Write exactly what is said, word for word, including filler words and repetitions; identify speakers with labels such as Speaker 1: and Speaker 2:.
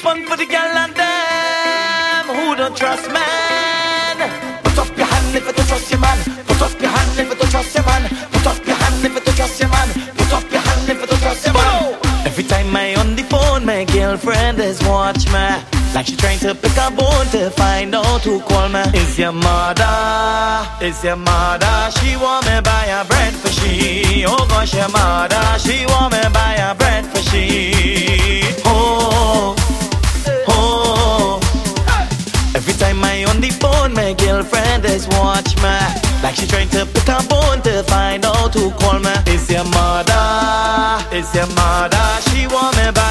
Speaker 1: fun for the girl and them who don't trust man. Put up your hand if you don't trust your man. Put up your hand if you don't trust your man. Put up your hand if you don't trust your man. Put up your hand if you don't trust your man. Every time I on the phone, my girlfriend is watch me, like she trying to pick a bone to find out who call me. Is your mother? Is your mother? She want me buy a bread for she. Oh gosh, your mother. She want me buy a bread for she. Oh, oh. Every time I on the phone, my girlfriend is watch me, like she trying to pick a bone to find out who call me. Is your mother? Is your mother? She want me buy